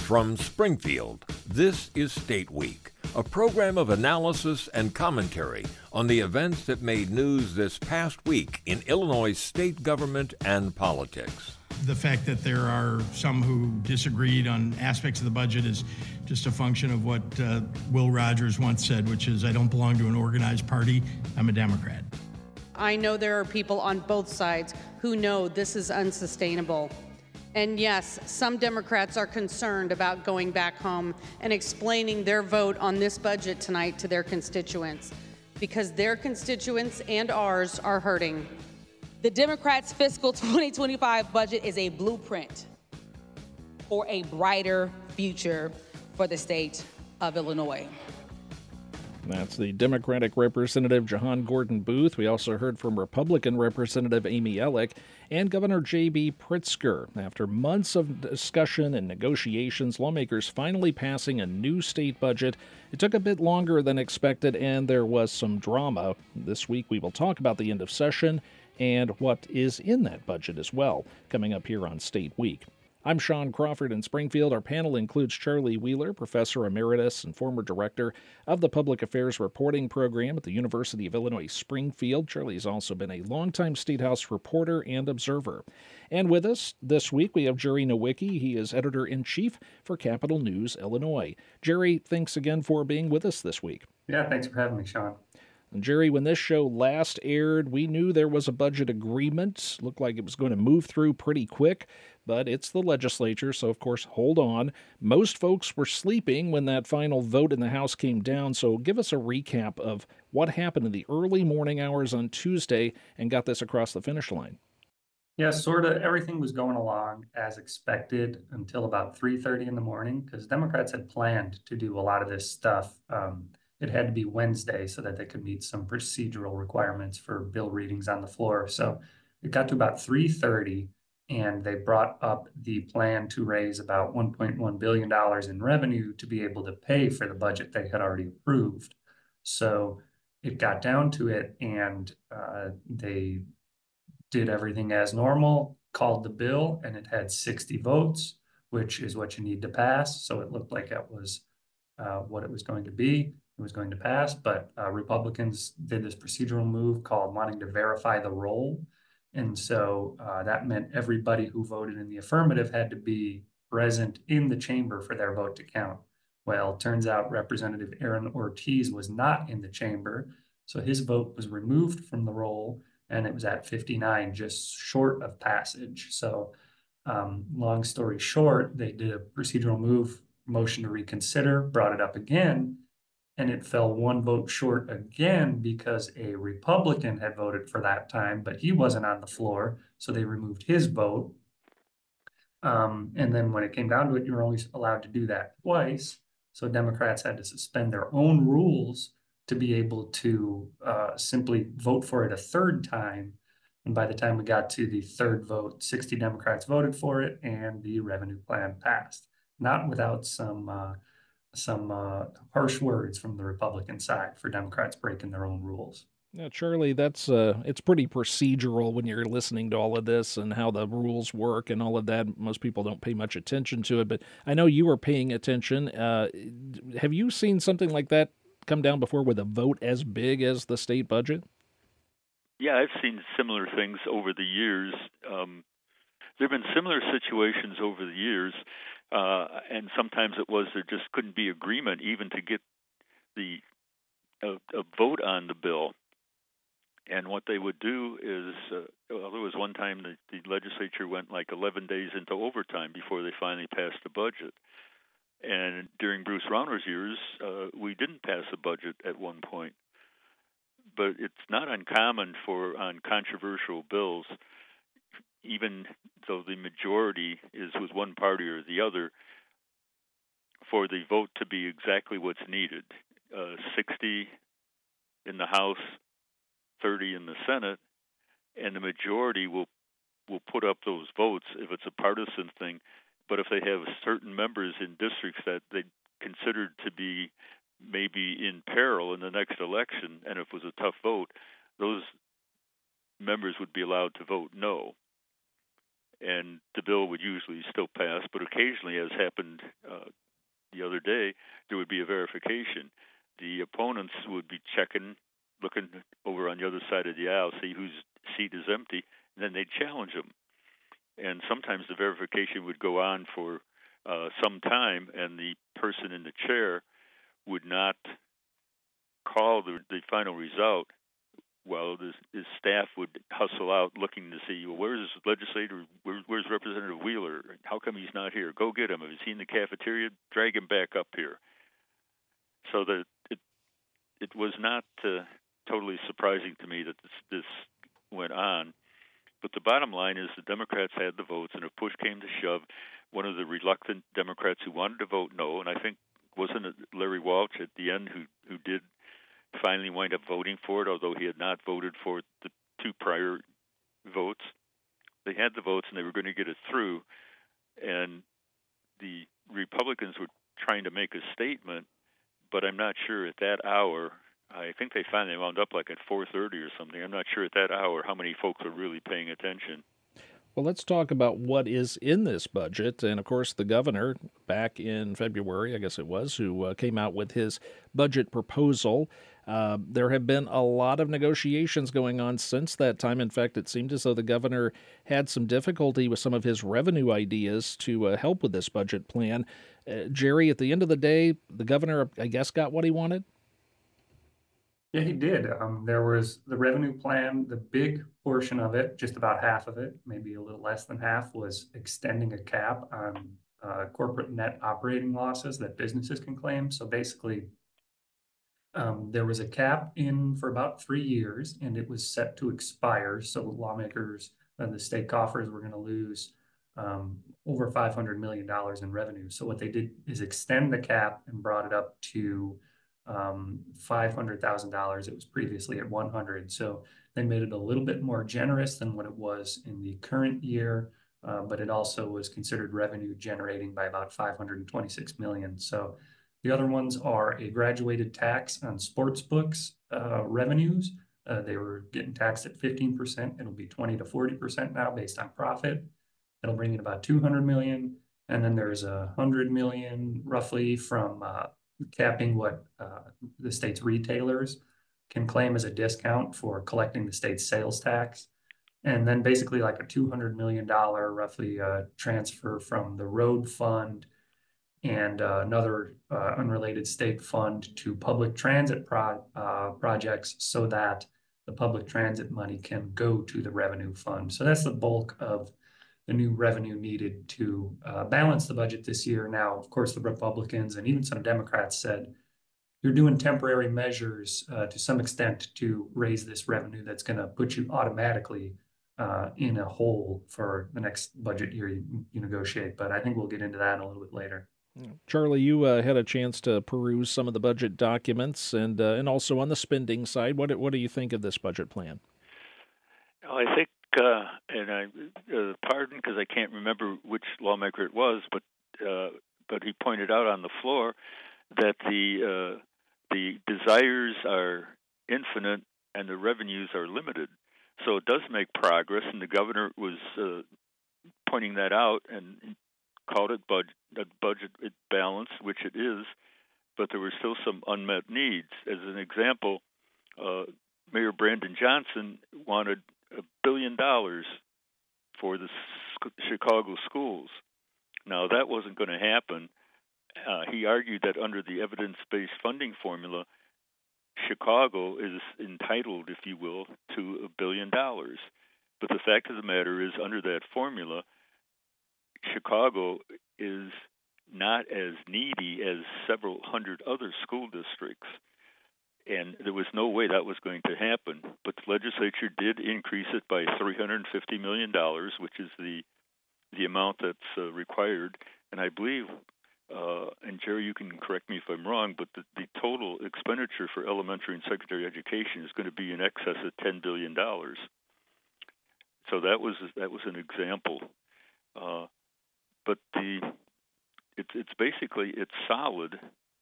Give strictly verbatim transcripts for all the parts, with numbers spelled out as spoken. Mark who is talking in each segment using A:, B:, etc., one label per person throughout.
A: From Springfield, this is State Week, a program of analysis and commentary on the events that made news this past week in Illinois state government and politics.
B: The fact that there are some who disagreed on aspects of the budget is just a function of what uh, Will Rogers once said, which is, I don't belong to an organized party, I'm a Democrat.
C: I know there are people on both sides who know this is unsustainable. And yes, some Democrats are concerned about going back home and explaining their vote on this budget tonight to their constituents, because their constituents and ours are hurting.
D: The Democrats' fiscal twenty twenty-five budget is a blueprint for a brighter future for the state of Illinois.
E: That's the Democratic Representative Jahan Gordon Booth. We also heard from Republican Representative Amy Ellick and Governor J B Pritzker. After months of discussion and negotiations, lawmakers finally passing a new state budget. It took a bit longer than expected, and there was some drama. This week we will talk about the end of session and what is in that budget as well, coming up here on State Week. I'm Sean Crawford in Springfield. Our panel includes Charlie Wheeler, Professor Emeritus and former Director of the Public Affairs Reporting Program at the University of Illinois Springfield. Charlie has also been a longtime State House reporter and observer. And with us this week, we have Jerry Nowicki. He is Editor-in-Chief for Capital News Illinois. Jerry, thanks again for being with us this week.
F: Yeah, thanks for having me, Sean.
E: And Jerry, when this show last aired, we knew there was a budget agreement. Looked like it was going to move through pretty quick, but it's the legislature, so of course, hold on. Most folks were sleeping when that final vote in the House came down, so give us a recap of what happened in the early morning hours on Tuesday and got this across the finish line.
F: Yeah, sort of everything was going along as expected until about three thirty in the morning, because Democrats had planned to do a lot of this stuff. Um, It had to be Wednesday so that they could meet some procedural requirements for bill readings on the floor. So it got to about three thirty, and they brought up the plan to raise about one point one billion dollars in revenue to be able to pay for the budget they had already approved. So it got down to it, and uh, they did everything as normal, called the bill, and it had sixty votes, which is what you need to pass. So it looked like it was uh, what it was going to be. It was going to pass, but uh, Republicans did this procedural move called wanting to verify the roll. And so uh, that meant everybody who voted in the affirmative had to be present in the chamber for their vote to count. Well, turns out Representative Aaron Ortiz was not in the chamber, so his vote was removed from the roll, and it was at fifty-nine, just short of passage. So um, long story short, they did a procedural move, motion to reconsider, brought it up again, and it fell one vote short again because a Republican had voted for that time, but he wasn't on the floor, so they removed his vote. Um, and then when it came down to it, you were only allowed to do that twice, so Democrats had to suspend their own rules to be able to uh, simply vote for it a third time. And by the time we got to the third vote, sixty Democrats voted for it, and the revenue plan passed, not without some uh, some uh, harsh words from the Republican side for Democrats breaking their own rules.
E: Now, Charlie, that's uh, it's pretty procedural when you're listening to all of this and how the rules work and all of that. Most people don't pay much attention to it, but I know you were paying attention. Uh, have you seen something like that come down before with a vote as big as the state budget?
G: Yeah, I've seen similar things over the years. Um, there have been similar situations over the years. Uh, and sometimes it was there just couldn't be agreement even to get the a, a vote on the bill. And what they would do is, uh, well, there was one time the, the legislature went like eleven days into overtime before they finally passed the budget. And during Bruce Rauner's years, uh, we didn't pass a budget at one point. But it's not uncommon for on controversial bills, even though the majority is with one party or the other, for the vote to be exactly what's needed. Uh, sixty in the House, thirty in the Senate, and the majority will will put up those votes if it's a partisan thing. But if they have certain members in districts that they considered to be maybe in peril in the next election, and if it was a tough vote, those members would be allowed to vote no. and the bill would usually still pass, but occasionally, as happened uh, the other day, there would be a verification. The opponents would be checking, looking over on the other side of the aisle, see whose seat is empty, and then they'd challenge them. And sometimes the verification would go on for uh, some time, and the person in the chair would not call the, the final result. Well, his, his staff would hustle out looking to see, well, where's legislator, where, where's Representative Wheeler? How come he's not here? Go get him. If he's in the cafeteria, drag him back up here. So that it it was not uh, totally surprising to me that this, this went on. But the bottom line is the Democrats had the votes, and if push came to shove, one of the reluctant Democrats who wanted to vote no, and I think wasn't it Larry Walsh at the end who, who did finally wind up voting for it, although he had not voted for the two prior votes. They had the votes, and they were going to get it through, and the Republicans were trying to make a statement, but I'm not sure at that hour. I think they finally wound up like at four thirty or something. I'm not sure at that hour how many folks are really paying attention.
E: Well, let's talk about what is in this budget. And, of course, the governor, back in February, I guess it was, who uh, came out with his budget proposal. Uh, there have been a lot of negotiations going on since that time. In fact, it seemed as though the governor had some difficulty with some of his revenue ideas to uh, help with this budget plan. Uh, Jerry, at the end of the day, the governor, I guess, got what he wanted?
F: Yeah, he did. Um, there was the revenue plan. The big portion of it, just about half of it, maybe a little less than half, was extending a cap on uh, corporate net operating losses that businesses can claim. So basically, um, there was a cap in for about three years, and it was set to expire. So lawmakers and the state coffers were going to lose um, over five hundred million dollars in revenue. So what they did is extend the cap and brought it up to um, five hundred thousand dollars. It was previously at one hundred. So they made it a little bit more generous than what it was in the current year, uh, but it also was considered revenue generating by about five hundred twenty-six million. So the other ones are a graduated tax on sports books uh, revenues. Uh, they were getting taxed at fifteen percent. It'll be twenty to forty percent now based on profit. It'll bring in about two hundred million. And then there's a hundred million roughly from uh, capping what uh, the state's retailers can claim as a discount for collecting the state's sales tax. And then basically like a two hundred million dollars roughly uh, transfer from the road fund and uh, another uh, unrelated state fund to public transit pro uh, projects so that the public transit money can go to the revenue fund. So that's the bulk of the new revenue needed to uh, balance the budget this year. Now, of course, the Republicans and even some Democrats said, you're doing temporary measures uh, to some extent to raise this revenue that's going to put you automatically uh, in a hole for the next budget year you, you negotiate. But I think we'll get into that a little bit later.
E: Charlie, you uh, had a chance to peruse some of the budget documents and uh, and also on the spending side. What, what do you think of this budget plan?
G: Well, I think Uh, and I uh, pardon because I can't remember which lawmaker it was, but uh, but he pointed out on the floor that the uh, the desires are infinite and the revenues are limited. So it does make progress, and the governor was uh, pointing that out and called it budget, budget balance, which it is, but there were still some unmet needs. As an example, uh, Mayor Brandon Johnson wanted a billion dollars for the Chicago schools. Now, that wasn't going to happen. Uh, he argued that under the evidence-based funding formula, Chicago is entitled, if you will, to a billion dollars. But the fact of the matter is, under that formula, Chicago is not as needy as several hundred other school districts. And there was no way that was going to happen. But the legislature did increase it by three hundred fifty million dollars, which is the the amount that's uh, required. And I believe, uh, and Jerry, you can correct me if I'm wrong, but the, the total expenditure for elementary and secondary education is going to be in excess of ten billion dollars. So that was that was an example. Uh, but the it's it's basically it's solid.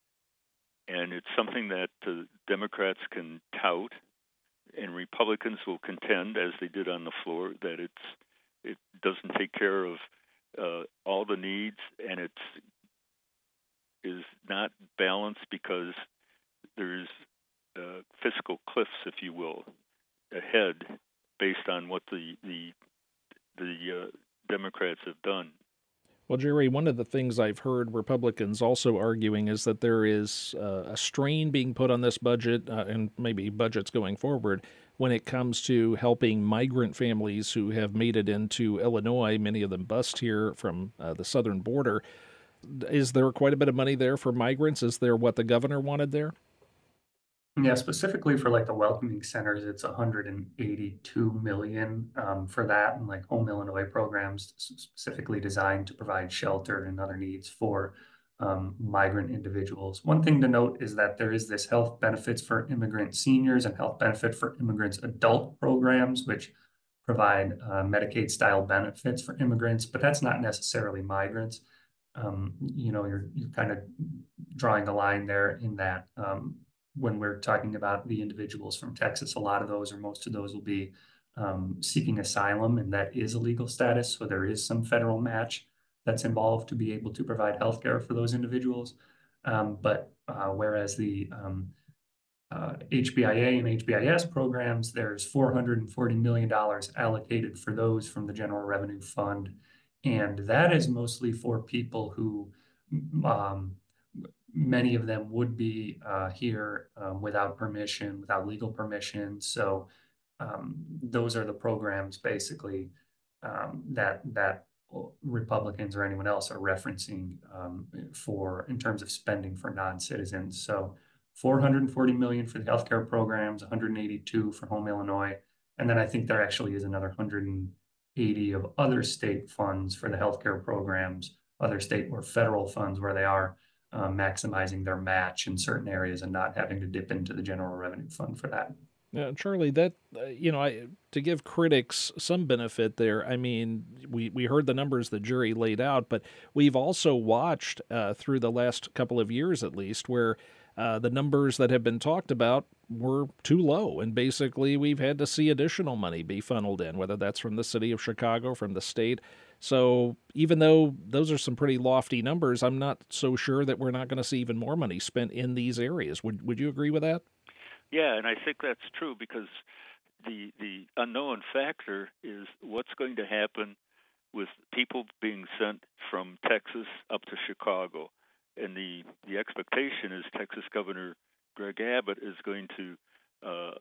G: And it's something that uh, Democrats can tout, and Republicans will contend, as they did on the floor, that it's it doesn't take care of uh, all the needs, and it's is not balanced because there's uh, fiscal cliffs, if you will, ahead based on what the the the uh, Democrats have done.
E: Well, Jerry, one of the things I've heard Republicans also arguing is that there is uh, a strain being put on this budget, uh, and maybe budgets going forward, when it comes to helping migrant families who have made it into Illinois. Many of them bust here from uh, the southern border. Is there quite a bit of money there for migrants? Is there what the governor wanted there?
F: Yeah, specifically for like the welcoming centers, it's one hundred eighty-two million um, for that, and like Home Illinois programs specifically designed to provide shelter and other needs for um, migrant individuals. One thing to note is that there is this health benefits for immigrant seniors and health benefit for immigrants adult programs, which provide uh, Medicaid style benefits for immigrants, but that's not necessarily migrants. Um, you know, you're, you're kind of drawing a line there in that um, when we're talking about the individuals from Texas, a lot of those or most of those will be um, seeking asylum, and that is a legal status. So there is some federal match that's involved to be able to provide health care for those individuals. Um, but uh, whereas the um, uh, H B I A and H B I S programs, there's four hundred forty million dollars allocated for those from the General Revenue Fund. And that is mostly for people who um, many of them would be uh, here um, without permission, without legal permission. So um, those are the programs basically um, that that Republicans or anyone else are referencing um, for in terms of spending for non-citizens. So four hundred forty million dollars for the healthcare programs, one hundred eighty-two for Home Illinois, and then I think there actually is another one hundred eighty of other state funds for the healthcare programs, other state or federal funds where they are Uh, maximizing their match in certain areas and not having to dip into the General Revenue Fund for that.
E: Uh, Charlie, that, uh, you know, I, to give critics some benefit there, I mean, we, we heard the numbers the jury laid out, but we've also watched uh, through the last couple of years at least where uh, the numbers that have been talked about were too low. And basically we've had to see additional money be funneled in, whether that's from the city of Chicago, from the state. So even though those are some pretty lofty numbers, I'm not so sure that we're not going to see even more money spent in these areas. Would would you agree with that?
G: Yeah, and I think that's true because the the unknown factor is what's going to happen with people being sent from Texas up to Chicago. And the, the expectation is Texas Governor Greg Abbott is going to uh,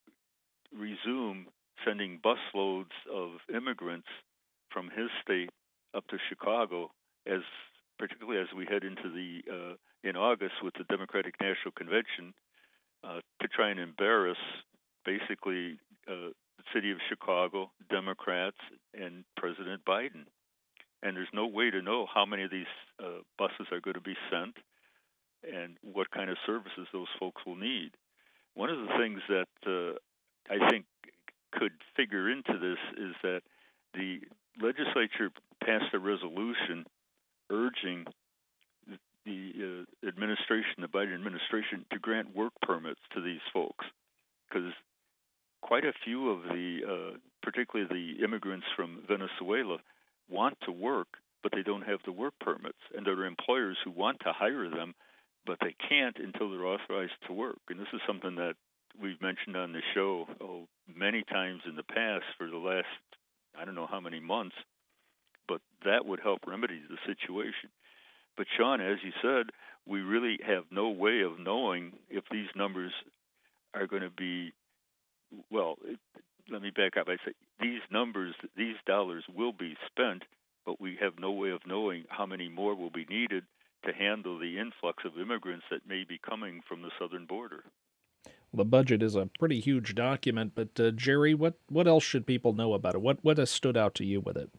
G: resume sending busloads of immigrants from his state up to Chicago, as particularly as we head into the uh, in August with the Democratic National Convention, uh, to try and embarrass basically uh, the city of Chicago, Democrats, and President Biden. And there's no way to know how many of these uh, buses are going to be sent and what kind of services those folks will need. One of the things that uh, I think could figure into this is that the legislature passed a resolution urging the uh, administration, the Biden administration, to grant work permits to these folks, because quite a few of the, uh, particularly the immigrants from Venezuela, want to work, but they don't have the work permits. And there are employers who want to hire them, but they can't until they're authorized to work. And this is something that we've mentioned on the show oh, many times in the past for the last, I don't know how many months, but that would help remedy the situation. But Sean, as you said, we really have no way of knowing if these numbers are going to be, well, it, let me back up. I say these numbers, these dollars will be spent, but we have no way of knowing how many more will be needed to handle the influx of immigrants that may be coming from the southern border.
E: Well, the budget is a pretty huge document, but uh, Jerry, what, what else should people know about it? What what has stood out to you with it?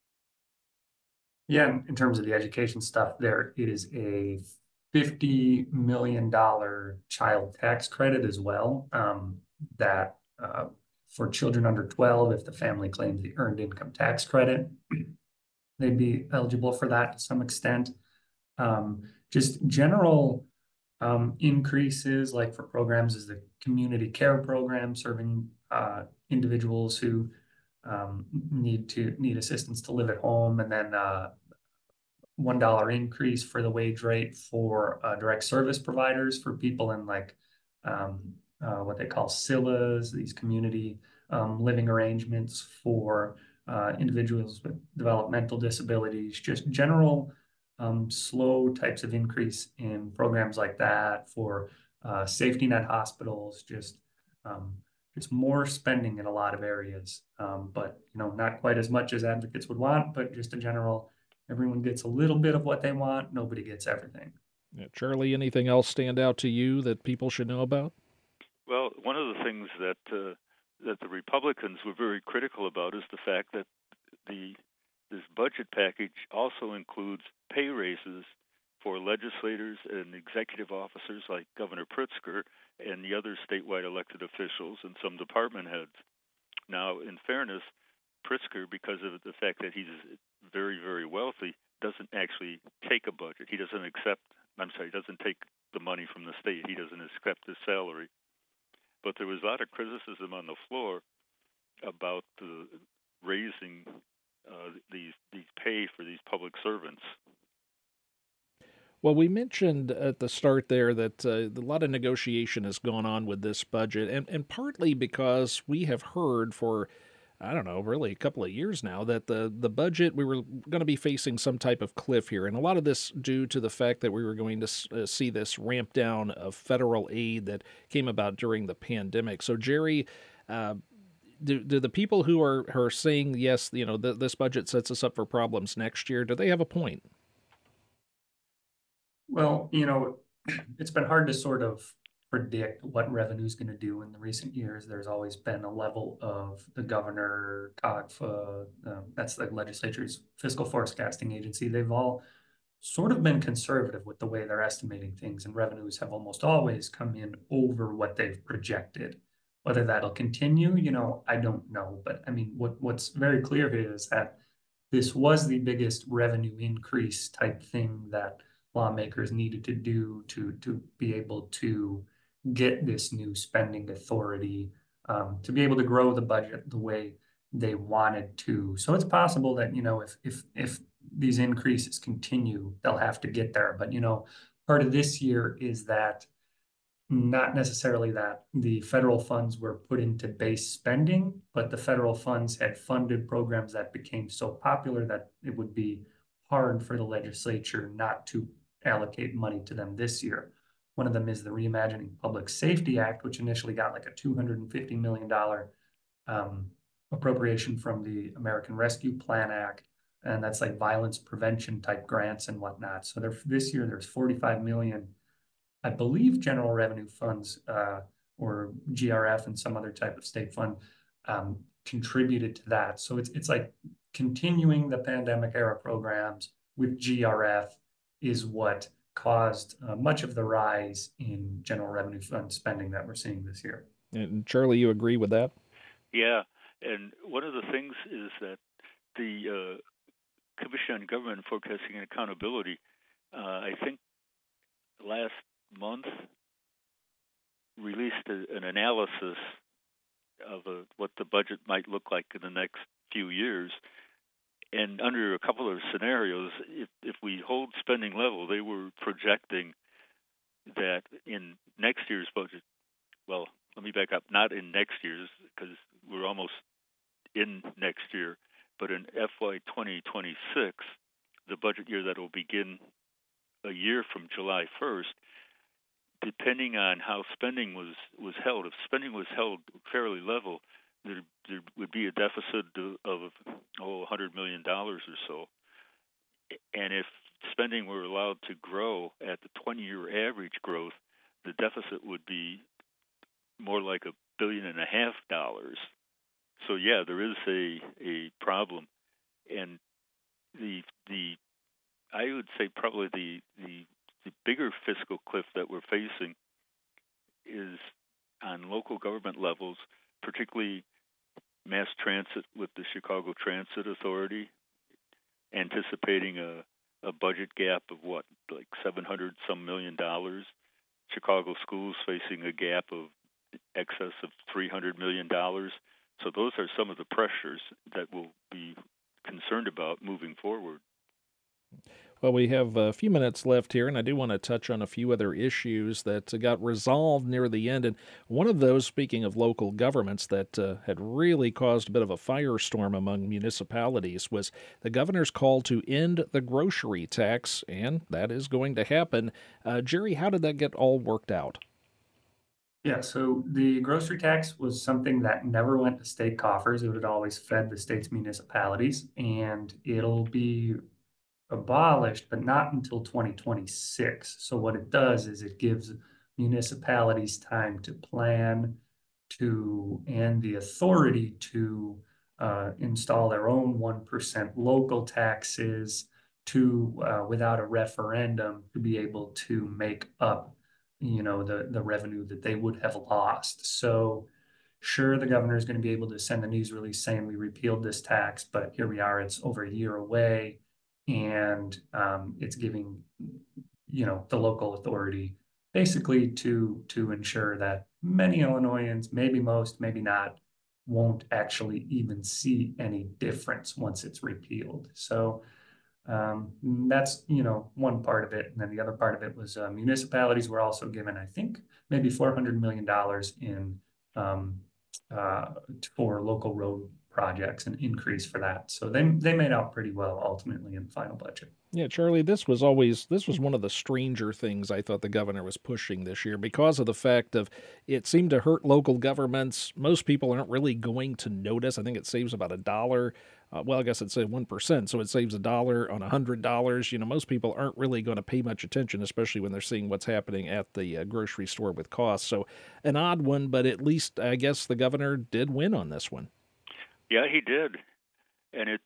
F: Yeah, in terms of the education stuff, there is a fifty million dollars child tax credit as well um, that uh, for children under twelve, if the family claims the earned income tax credit, they'd be eligible for that to some extent. Um, just general um, increases, like for programs as the community care program, serving uh, individuals who um, need to need assistance to live at home, and then uh, one dollar increase for the wage rate for uh, direct service providers for people in like um, uh, what they call S I L As, these community um, living arrangements for uh, individuals with developmental disabilities, just general um, slow types of increase in programs like that for uh, safety net hospitals, just um, just more spending in a lot of areas, um, but you know, not quite as much as advocates would want, but just a general, everyone gets a little bit of what they want, nobody gets everything.
E: Yeah, Charlie, anything else stand out to you that people should know about?
G: Well, one of the things that uh, that the Republicans were very critical about is the fact that the this budget package also includes pay raises for legislators and executive officers like Governor Pritzker and the other statewide elected officials and some department heads. Now, in fairness, Pritzker, because of the fact that he's very, very wealthy, doesn't actually take a budget. He doesn't accept, I'm sorry, he doesn't take the money from the state. He doesn't accept his salary. But there was a lot of criticism on the floor about the raising uh, these these pay for these public servants.
E: Well, we mentioned at the start there that uh, a lot of negotiation has gone on with this budget, and, and partly because we have heard for, I don't know, really a couple of years now that the, the budget, we were going to be facing some type of cliff here. And a lot of this due to the fact that we were going to uh, see this ramp down of federal aid that came about during the pandemic. So, Jerry, uh, do, do the people who are, who are saying, yes, you know, th- this budget sets us up for problems next year, do they have a point?
F: Well, you know, it's been hard to sort of predict what revenue is going to do in the recent years. There's always been a level of the governor, C O G F A, um, that's the legislature's fiscal forecasting agency. They've all sort of been conservative with the way they're estimating things, and revenues have almost always come in over what they've projected. Whether that'll continue, you know, I don't know. But I mean, what, what's very clear here is that this was the biggest revenue increase type thing that lawmakers needed to do to, to be able to get this new spending authority, um, to be able to grow the budget the way they wanted to. So it's possible that, you know, if if if these increases continue, they'll have to get there. But, you know, part of this year is that not necessarily that the federal funds were put into base spending, but the federal funds had funded programs that became so popular that it would be hard for the legislature not to allocate money to them this year. One of them is the Reimagining Public Safety Act, which initially got like a two hundred fifty million dollars um, appropriation from the American Rescue Plan Act. And that's like violence prevention type grants and whatnot. So there, this year there's forty-five million dollars, I believe, general revenue funds uh, or G R F and some other type of state fund um, contributed to that. So it's it's like continuing the pandemic era programs with G R F is what caused uh, much of the rise in general revenue fund spending that we're seeing this year.
E: And Charlie, you agree with that?
G: Yeah, and one of the things is that the uh, Commission on Government Forecasting and Accountability, uh, I think last month, released a, an analysis of a, what the budget might look like in the next few years. And under a couple of scenarios, if, if we hold spending level, they were projecting that in next year's budget, well, let me back up, not in next year's, because we're almost in next year, but in F Y twenty twenty-six, the budget year that will begin a year from July first, depending on how spending was, was held, if spending was held fairly level, there, there would be a deficit of, oh, one hundred million dollars or so. And if spending were allowed to grow at the twenty-year average growth, the deficit would be more like a billion and a half dollars. So, yeah, there is a, a problem. And the the I would say probably the, the the bigger fiscal cliff that we're facing is on local government levels, particularly mass transit with the Chicago Transit Authority, anticipating a, a budget gap of what, like seven hundred some million dollars. Chicago schools facing a gap of excess of three hundred million dollars. So those are some of the pressures that we'll be concerned about moving forward.
E: Well, we have a few minutes left here, and I do want to touch on a few other issues that got resolved near the end. And one of those, speaking of local governments, that uh, had really caused a bit of a firestorm among municipalities was the governor's call to end the grocery tax, and that is going to happen. Uh, Jerry, how did that get all worked out?
F: Yeah, so the grocery tax was something that never went to state coffers. It would always fed the state's municipalities, and it'll be abolished, but not until twenty twenty-six. So what it does is it gives municipalities time to plan to and the authority to uh, install their own one percent local taxes to uh, without a referendum to be able to make up, you know, the the revenue that they would have lost. So sure, the governor is going to be able to send a news release saying we repealed this tax, but here we are, it's over a year away. And um, it's giving, you know, the local authority basically to to ensure that many Illinoisans, maybe most, maybe not, won't actually even see any difference once it's repealed. So um, that's, you know, one part of it. And then the other part of it was uh, municipalities were also given, I think, maybe four hundred million dollars in um, uh, for local road projects, an increase for that. So they they made out pretty well ultimately in the final budget.
E: Yeah, Charlie, this was always this was one of the stranger things I thought the governor was pushing this year because of the fact of it seemed to hurt local governments. Most people aren't really going to notice. I think it saves about a dollar. Uh, well, I guess it's a one percent, so it saves a dollar on a hundred dollars. You know, most people aren't really going to pay much attention, especially when they're seeing what's happening at the uh, grocery store with costs. So, an odd one, but at least I guess the governor did win on this one.
G: Yeah, he did, and it's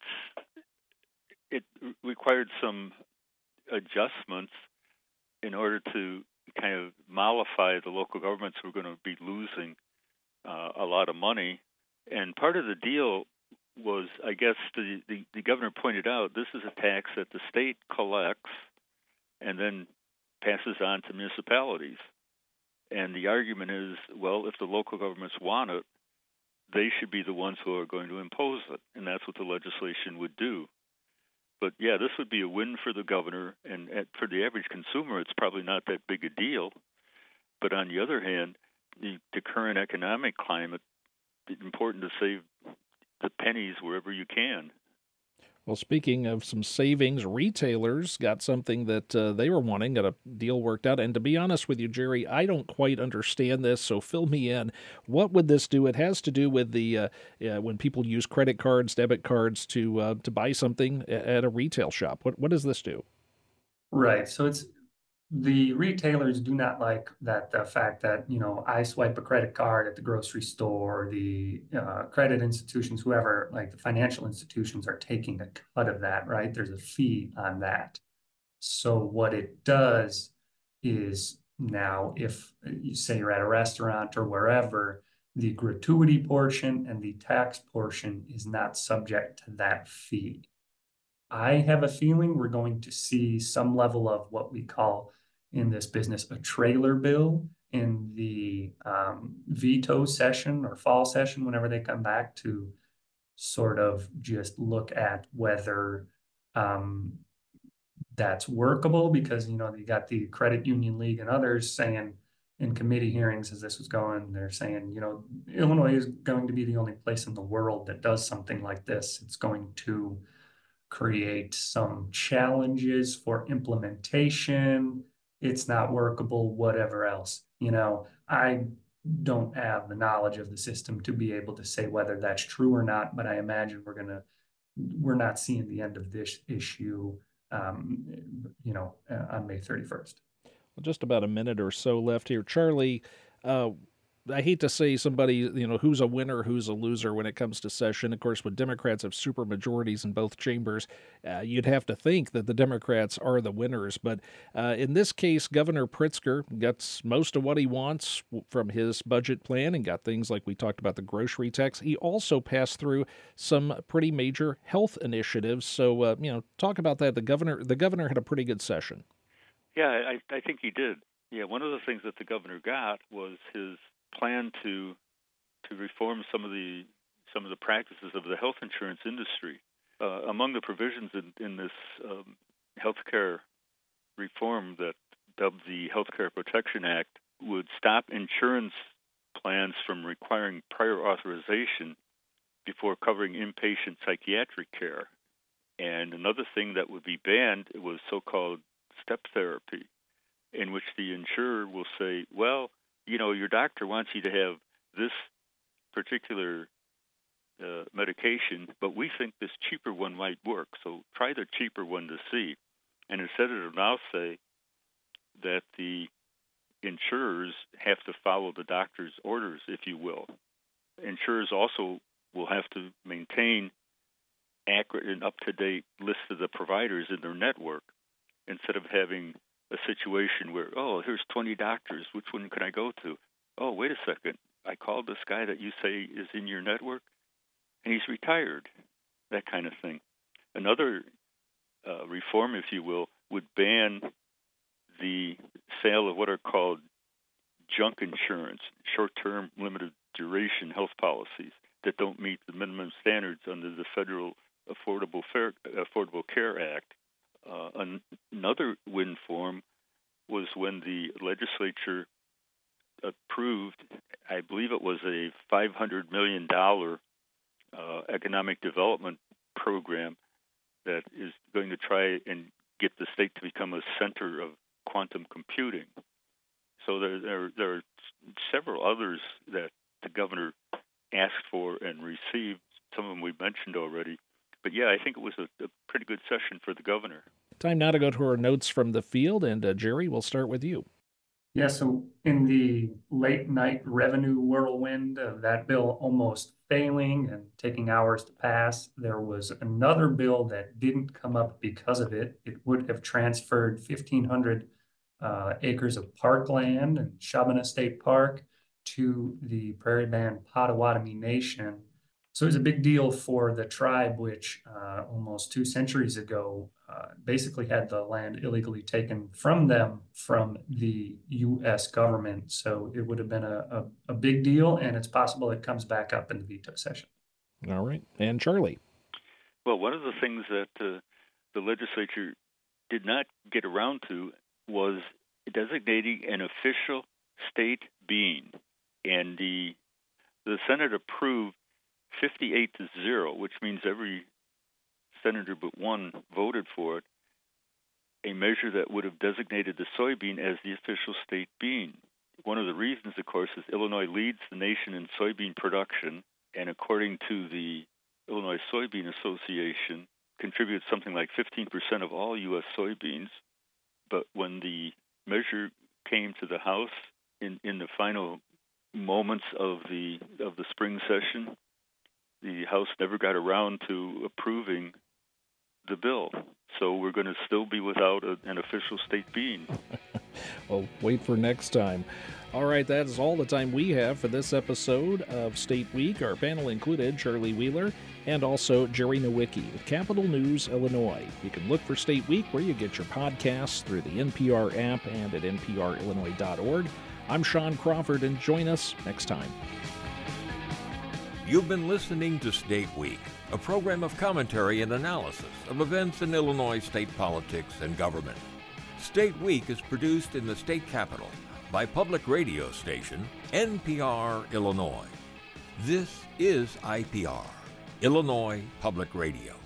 G: it required some adjustments in order to kind of mollify the local governments who are going to be losing uh, a lot of money. And part of the deal was, I guess, the, the, the governor pointed out, this is a tax that the state collects and then passes on to municipalities. And the argument is, well, if the local governments want it, they should be the ones who are going to impose it, and that's what the legislation would do. But yeah, this would be a win for the governor, and for the average consumer, it's probably not that big a deal. But on the other hand, the, the current economic climate, it's important to save the pennies wherever you can.
E: Well, speaking of some savings, retailers got something that uh, they were wanting, got a deal worked out. And to be honest with you, Jerry, I don't quite understand this, so fill me in. What would this do? It has to do with the uh, uh, when people use credit cards, debit cards to uh, to buy something at a retail shop. What what does this do?
F: Right. So it's the retailers do not like that the fact that, you know, I swipe a credit card at the grocery store, the uh, credit institutions, whoever, like the financial institutions are taking a cut of that, right? There's a fee on that. So what it does is now if you say you're at a restaurant or wherever, the gratuity portion and the tax portion is not subject to that fee. I have a feeling we're going to see some level of what we call in this business a trailer bill in the um, veto session or fall session, whenever they come back to sort of just look at whether um, that's workable, because, you know, you got the Credit Union League and others saying in committee hearings as this was going, they're saying, you know, Illinois is going to be the only place in the world that does something like this. It's going to create some challenges for implementation. It's not workable, whatever else. You know, I don't have the knowledge of the system to be able to say whether that's true or not, but I imagine we're going to, we're not seeing the end of this issue, um, you know, uh, on May thirty-first.
E: Well, just about a minute or so left here. Charlie, uh, I hate to say somebody, you know, who's a winner, who's a loser when it comes to session. Of course, when Democrats have super majorities in both chambers, uh, you'd have to think that the Democrats are the winners. But uh, in this case, Governor Pritzker gets most of what he wants from his budget plan and got things like we talked about the grocery tax. He also passed through some pretty major health initiatives. So, uh, you know, talk about that. The governor, the governor had a pretty good session.
G: Yeah, I, I think he did. Yeah, one of the things that the governor got was his plan to to reform some of the some of the practices of the health insurance industry. Uh, among the provisions in, in this um, healthcare reform that dubbed the Healthcare Protection Act would stop insurance plans from requiring prior authorization before covering inpatient psychiatric care. And another thing that would be banned was so-called step therapy, in which the insurer will say, well, you know, your doctor wants you to have this particular uh, medication, but we think this cheaper one might work, so try the cheaper one to see. And instead it'll now say that the insurers have to follow the doctor's orders, if you will. Insurers also will have to maintain accurate and up-to-date list of the providers in their network, instead of having a situation where, oh, here's twenty doctors, which one can I go to? Oh, wait a second, I called this guy that you say is in your network, and he's retired, that kind of thing. Another uh, reform, if you will, would ban the sale of what are called junk insurance, short-term, limited duration health policies that don't meet the minimum standards under the Federal Affordable Fair, Affordable Care Act. Uh, an, another win form was when the legislature approved, I believe it was a five hundred million dollars uh, economic development program that is going to try and get the state to become a center of quantum computing. So there, there, there are several others that the governor asked for and received. Some of them we mentioned already. But yeah, I think it was a, a pretty good session for the governor.
E: Time now to go to our notes from the field, and uh, Jerry, we'll start with you.
F: Yeah, so in the late night revenue whirlwind of that bill almost failing and taking hours to pass, there was another bill that didn't come up because of it. It would have transferred fifteen hundred uh, acres of parkland and Shabana State Park to the Prairie Band Potawatomi Nation. So it was a big deal for the tribe, which uh, almost two centuries ago uh, basically had the land illegally taken from them from the U S government. So it would have been a, a, a big deal, and it's possible it comes back up in the veto session.
E: All right. And Charlie?
G: Well, one of the things that uh, the legislature did not get around to was designating an official state bean. And the the Senate approved fifty-eight to zero, which means every senator but one voted for it, a measure that would have designated the soybean as the official state bean. One of the reasons, of course, is Illinois leads the nation in soybean production, and according to the Illinois Soybean Association, contributes something like fifteen percent of all U S soybeans. But when the measure came to the House in, in the final moments of the of the spring session, the House never got around to approving the bill. So we're going to still be without a, an official state bean.
E: Well, wait for next time. All right, that is all the time we have for this episode of State Week. Our panel included Charlie Wheeler and also Jerry Nowicki with Capital News Illinois. You can look for State Week where you get your podcasts through the N P R app and at N P R Illinois dot org. I'm Sean Crawford, and join us next time.
A: You've been listening to State Week, a program of commentary and analysis of events in Illinois state politics and government. State Week is produced in the state capital by public radio station N P R Illinois. This is I P R, Illinois Public Radio.